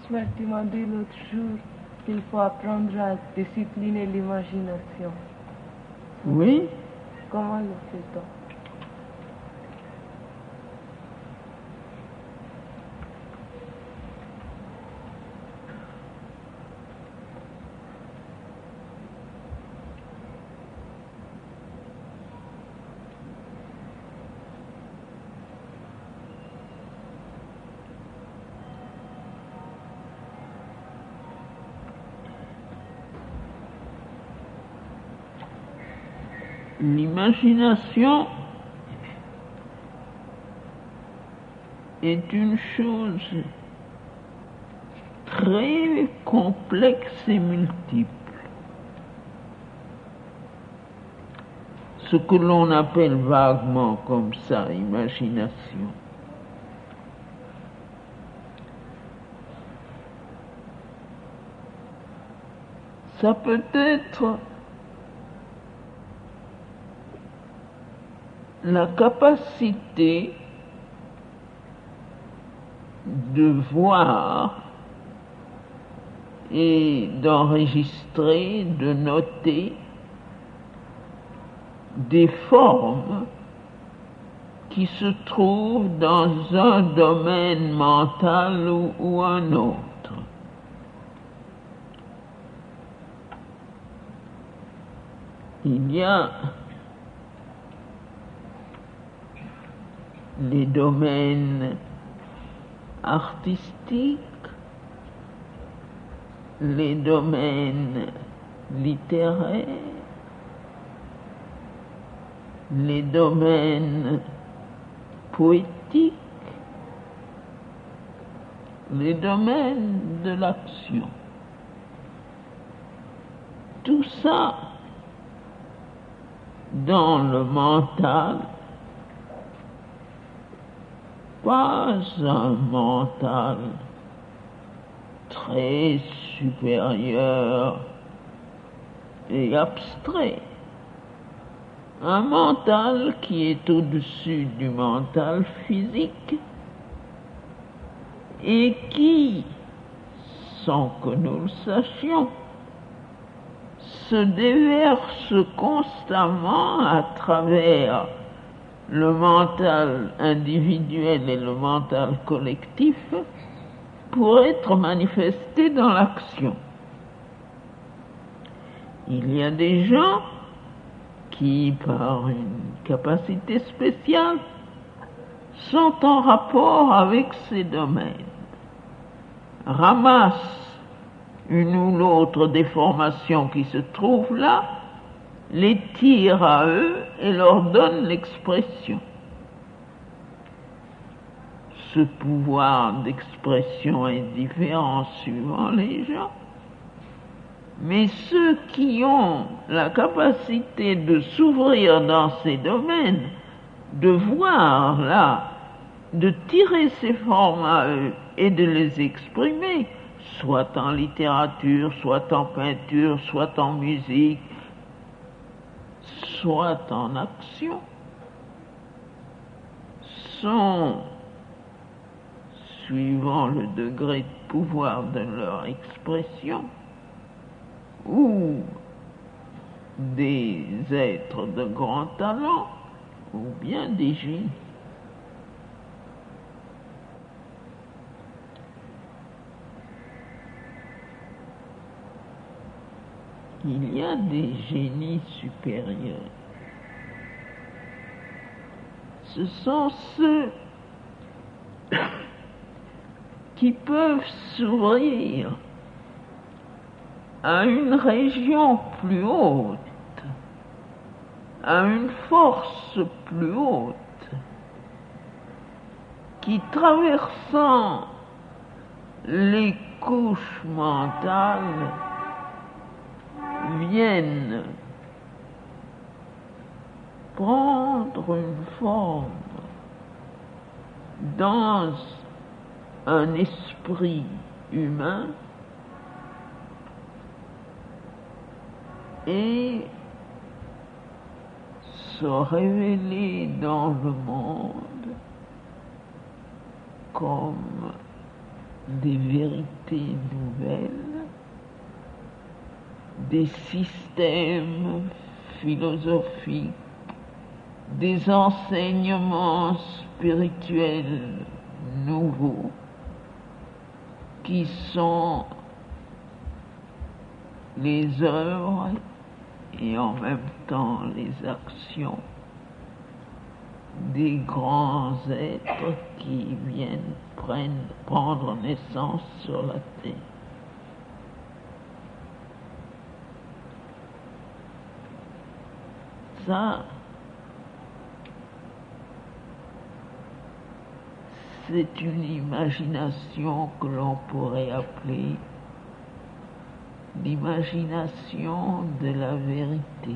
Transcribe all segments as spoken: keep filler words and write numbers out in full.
Mais tu m'as dit l'autre jour qu'il faut apprendre à discipliner l'imagination. Oui, Comment le fait-on? l'imagination est une chose très complexe et multiple. Ce que l'on appelle vaguement comme ça, imagination. Ça peut être la capacité de voir et d'enregistrer, de noter des formes qui se trouvent dans un domaine mental ou, ou un autre. Il y a les domaines artistiques, les domaines littéraires, les domaines poétiques, les domaines de l'action. Tout ça dans le mental, pas un mental très supérieur et abstrait. Un mental qui est au-dessus du mental physique et qui, sans que nous le sachions, se déverse constamment à travers le mental individuel et le mental collectif pour être manifesté dans l'action. Il y a des gens qui, par une capacité spéciale, sont en rapport avec ces domaines, ramassent une ou l'autre déformation qui se trouve là, les tire à eux et leur donne l'expression. Ce pouvoir d'expression est différent suivant les gens, mais ceux qui ont la capacité de s'ouvrir dans ces domaines, de voir là, de tirer ces formes à eux et de les exprimer, soit en littérature, soit en peinture, soit en musique, soit en action, sont, suivant le degré de pouvoir de leur expression, ou des êtres de grand talent, ou bien des génies. Il y a des génies supérieurs. Ce sont ceux qui peuvent s'ouvrir à une région plus haute, à une force plus haute, qui, traversant les couches mentales, viennent prendre une forme dans un esprit humain et se révéler dans le monde comme des vérités nouvelles, des systèmes philosophiques, des enseignements spirituels nouveaux qui sont les œuvres et en même temps les actions des grands êtres qui viennent prendre, prendre naissance sur la terre. Ça, c'est une imagination que l'on pourrait appeler l'imagination de la vérité.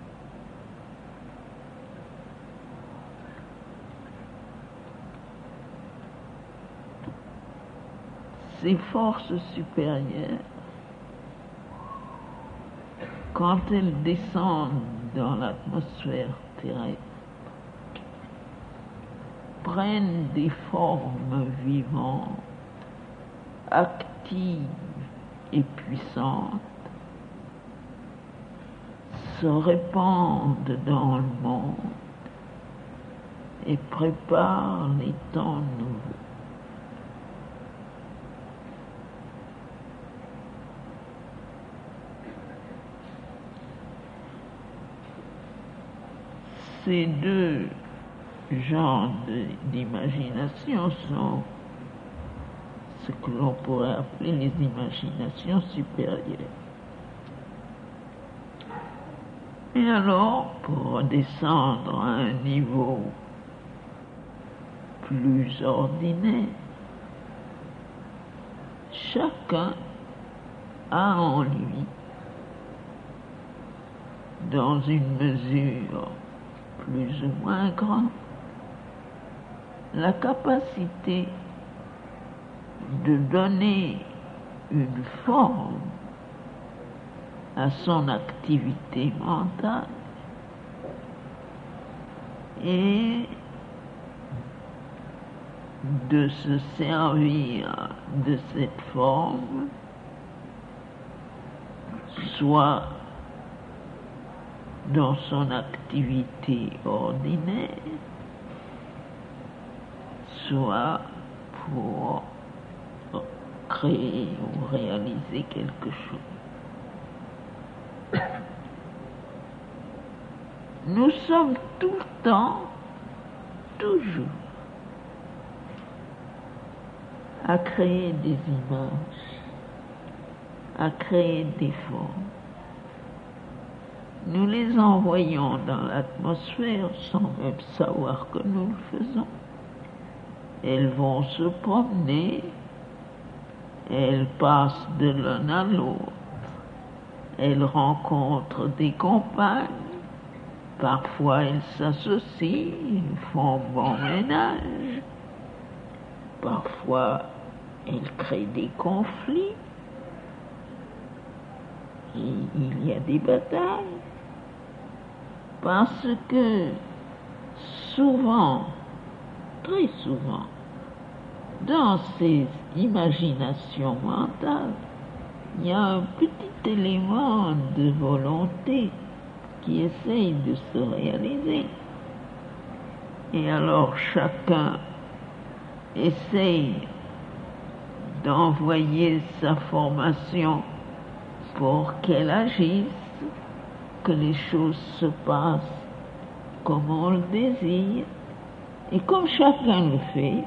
Ces forces supérieures, quand elles descendent dans l'atmosphère terrestre, prennent des formes vivantes, actives et puissantes, se répandent dans le monde et préparent les temps nouveaux. Ces deux genres d'imagination sont ce que l'on pourrait appeler les imaginations supérieures. Et alors, pour descendre à un niveau plus ordinaire, chacun a en lui, dans une mesure plus ou moins grande, la capacité de donner une forme à son activité mentale et de se servir de cette forme, soit dans son activité ordinaire, soit pour créer ou réaliser quelque chose. Nous sommes tout le temps, toujours, à créer des images, à créer des formes. Nous les envoyons dans l'atmosphère sans même savoir que nous le faisons. Elles vont se promener, elles passent de l'un à l'autre, elles rencontrent des compagnes, parfois elles s'associent, font bon ménage, parfois elles créent des conflits, et il y a des batailles, parce que souvent, très souvent, dans ces imaginations mentales, il y a un petit élément de volonté qui essaye de se réaliser. Et alors chacun essaye d'envoyer sa formation pour qu'elle agisse, que les choses se passent comme on le désire. Et comme chacun le fait,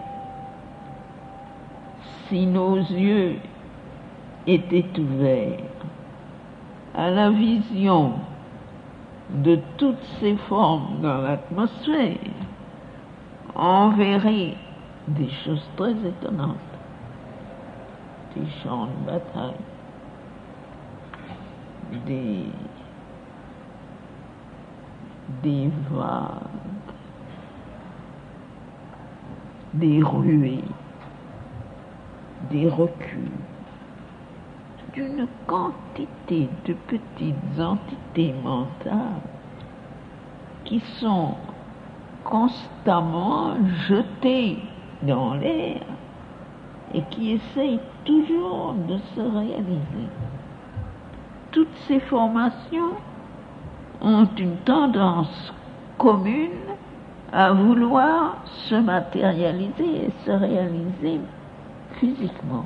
si nos yeux étaient ouverts à la vision de toutes ces formes dans l'atmosphère, on verrait des choses très étonnantes, des champs de bataille, des, des vagues, des ruées, des reculs, d'une quantité de petites entités mentales qui sont constamment jetées dans l'air et qui essaye toujours de se réaliser. Toutes ces formations ont une tendance commune à vouloir se matérialiser et se réaliser physiquement.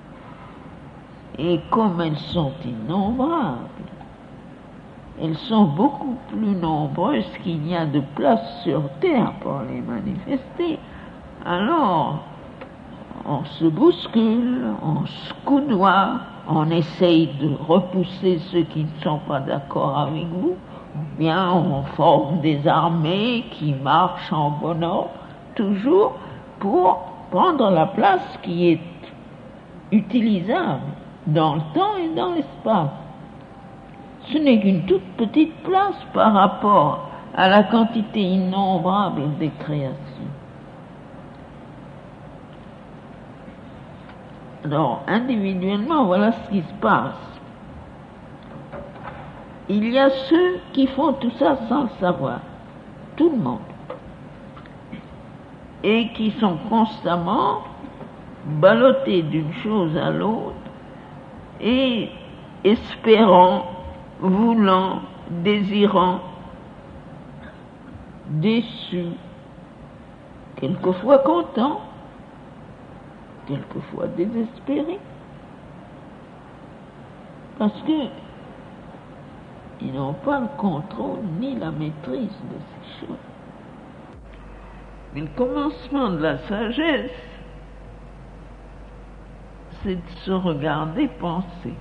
Et comme elles sont innombrables, elles sont beaucoup plus nombreuses qu'il n'y a de place sur Terre pour les manifester. Alors, on se bouscule, on se coudoie, on essaye de repousser ceux qui ne sont pas d'accord avec vous, ou bien on forme des armées qui marchent en bon ordre, toujours pour prendre la place qui est utilisable dans le temps et dans l'espace. Ce n'est qu'une toute petite place par rapport à la quantité innombrable des créations. Alors, individuellement, voilà ce qui se passe. Il y a ceux qui font tout ça sans le savoir, tout le monde, et qui sont constamment ballottés d'une chose à l'autre et espérant, voulant, désirant, déçus, quelquefois contents, quelquefois désespérés, parce que ils n'ont pas le contrôle ni la maîtrise de ces choses. Mais le commencement de la sagesse, c'est de se regarder penser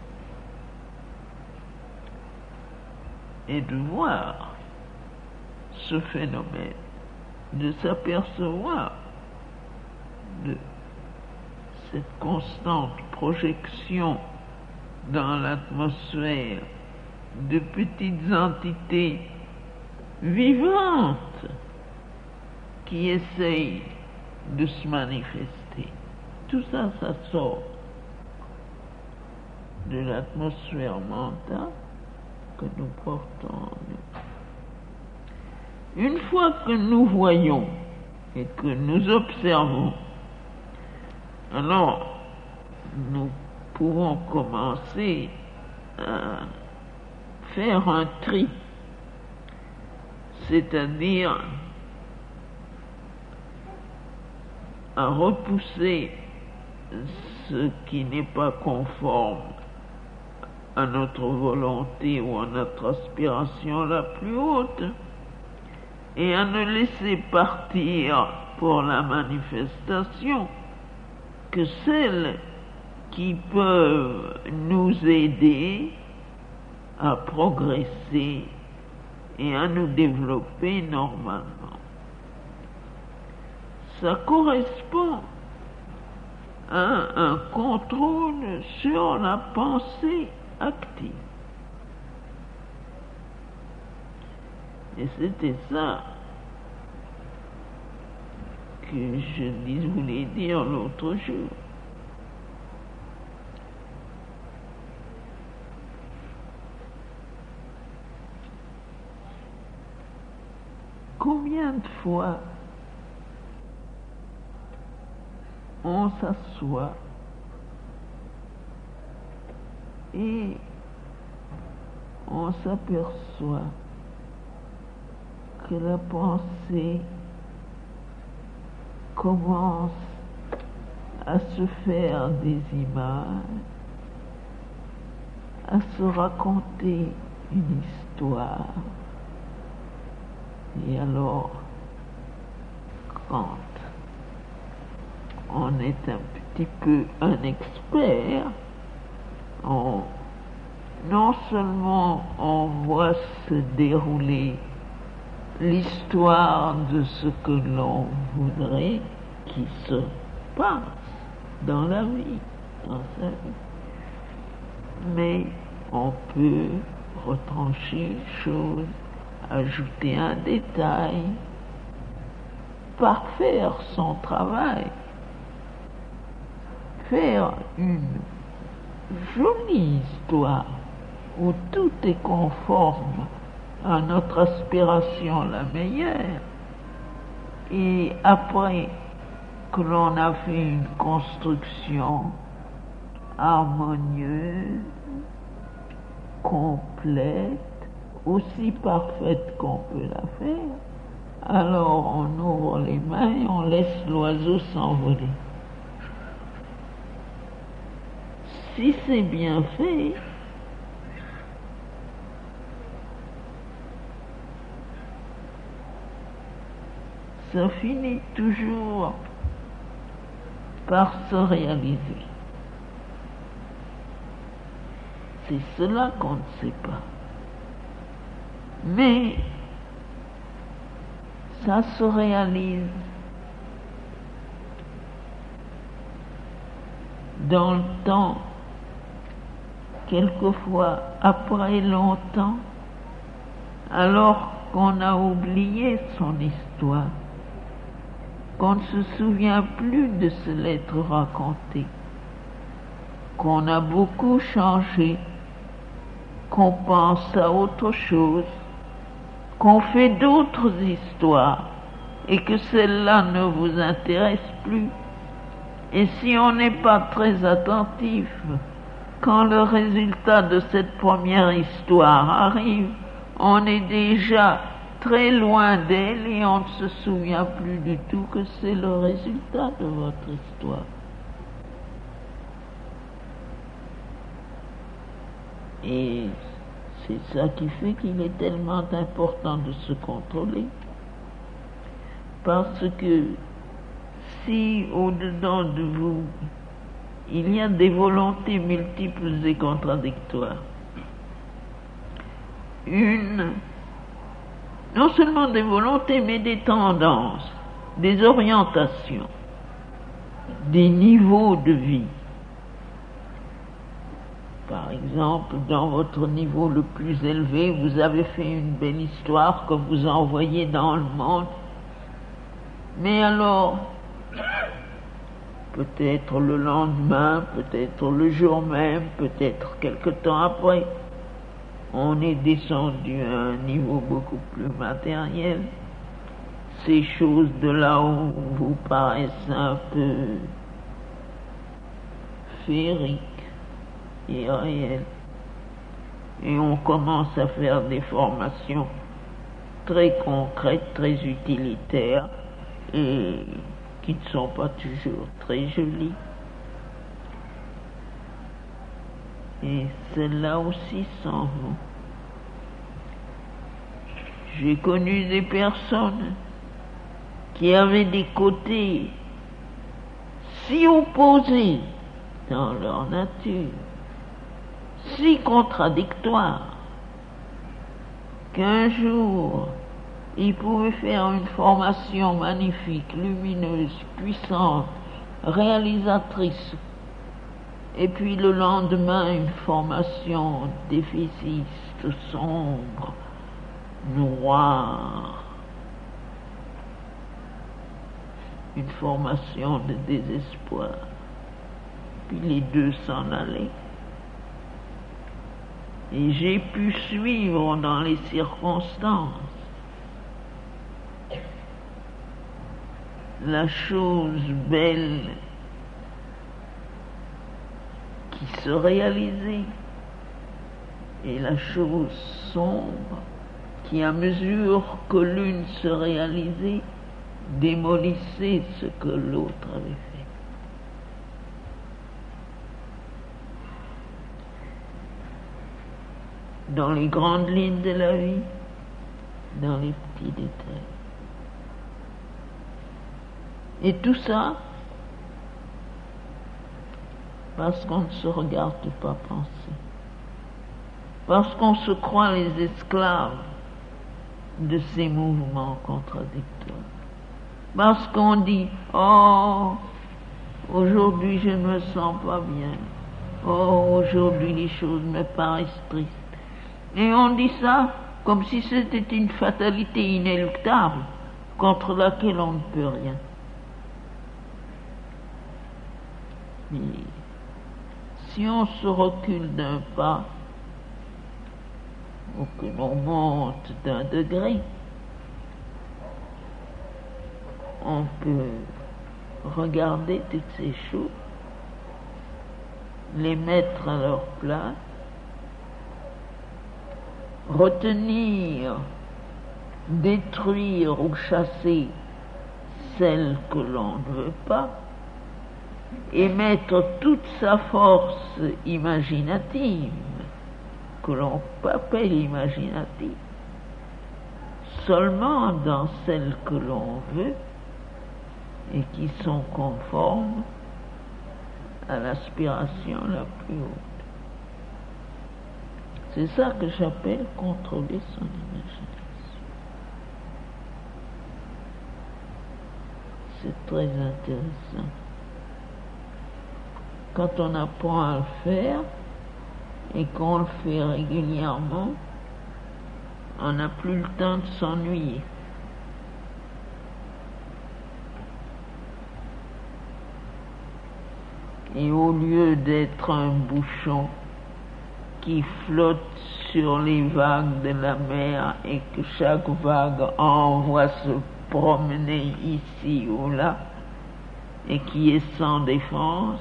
et de voir ce phénomène, de s'apercevoir de cette constante projection dans l'atmosphère de petites entités vivantes qui essayent de se manifester. Tout ça, ça sort de l'atmosphère mentale que nous portons en nous. Une fois que nous voyons et que nous observons, alors nous pouvons commencer à faire un tri, c'est-à-dire à repousser ce qui n'est pas conforme à notre volonté ou à notre aspiration la plus haute, et à ne laisser partir pour la manifestation que celles qui peuvent nous aider à progresser et à nous développer normalement. Ça correspond à un contrôle sur la pensée active. Et c'était ça que je voulais dire l'autre jour. Combien de fois on s'assoit et on s'aperçoit que la pensée commence à se faire des images, à se raconter une histoire. Et alors, quand on est un petit peu un expert, on, non seulement on voit se dérouler l'histoire de ce que l'on voudrait qui se passe dans la vie, dans sa vie, mais on peut retrancher une chose, ajouter un détail, parfaire son travail, faire une jolie histoire où tout est conforme à notre aspiration la meilleure. Et après, que l'on a fait une construction harmonieuse, complète, aussi parfaite qu'on peut la faire, alors on ouvre les mains et on laisse l'oiseau s'envoler. Si c'est bien fait, ça finit toujours par se réaliser. C'est cela qu'on ne sait pas. Mais ça se réalise dans le temps, quelquefois après longtemps, alors qu'on a oublié son histoire, qu'on ne se souvient plus de se l'être raconté, qu'on a beaucoup changé, qu'on pense à autre chose, qu'on fait d'autres histoires et que celle-là ne vous intéresse plus. Et si on n'est pas très attentif, quand le résultat de cette première histoire arrive, on est déjà très loin d'elle et on ne se souvient plus du tout que c'est le résultat de votre histoire. Et c'est ça qui fait qu'il est tellement important de se contrôler. Parce que si au-dedans de vous, il y a des volontés multiples et contradictoires, une, non seulement des volontés, mais des tendances, des orientations, des niveaux de vie. Par exemple, dans votre niveau le plus élevé, vous avez fait une belle histoire que vous envoyez dans le monde. Mais alors, peut-être le lendemain, peut-être le jour même, peut-être quelque temps après, on est descendu à un niveau beaucoup plus matériel. Ces choses de là où vous paraissent un peu féeriques et réelles. Et on commence à faire des formations très concrètes, très utilitaires et qui ne sont pas toujours très jolies. Et celles-là aussi s'en vont. J'ai connu des personnes qui avaient des côtés si opposés dans leur nature, si contradictoires, qu'un jour, ils pouvaient faire une formation magnifique, lumineuse, puissante, réalisatrice, et puis le lendemain, une formation défaitiste, sombre, noire, une formation de désespoir. Puis les deux s'en allaient. Et j'ai pu suivre dans les circonstances la chose belle qui se réalisait et la chose sombre qui, à mesure que l'une se réalisait, démolissait ce que l'autre avait fait. Dans les grandes lignes de la vie, dans les petits détails. Et tout ça, parce qu'on ne se regarde pas penser. Parce qu'on se croit les esclaves de ces mouvements contradictoires. Parce qu'on dit, oh, aujourd'hui je ne me sens pas bien. Oh, aujourd'hui les choses me paraissent tristes. Et on dit ça comme si c'était une fatalité inéluctable contre laquelle on ne peut rien. Mais si on se recule d'un pas, ou que l'on monte d'un degré, on peut regarder toutes ces choses, les mettre à leur place, retenir, détruire ou chasser celles que l'on ne veut pas, et mettre toute sa force imaginative, que l'on appelle imaginative, seulement dans celles que l'on veut et qui sont conformes à l'aspiration la plus haute. C'est ça que j'appelle contrôler son imagination. C'est très intéressant. Quand on apprend à le faire et qu'on le fait régulièrement, on n'a plus le temps de s'ennuyer. Et au lieu d'être un bouchon qui flotte sur les vagues de la mer et que chaque vague envoie se promener ici ou là et qui est sans défense,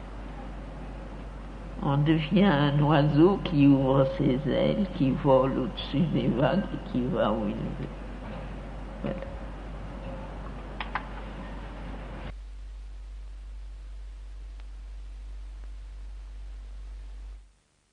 on devient un oiseau qui ouvre ses ailes, qui vole au-dessus des vagues et qui va où il veut. Voilà.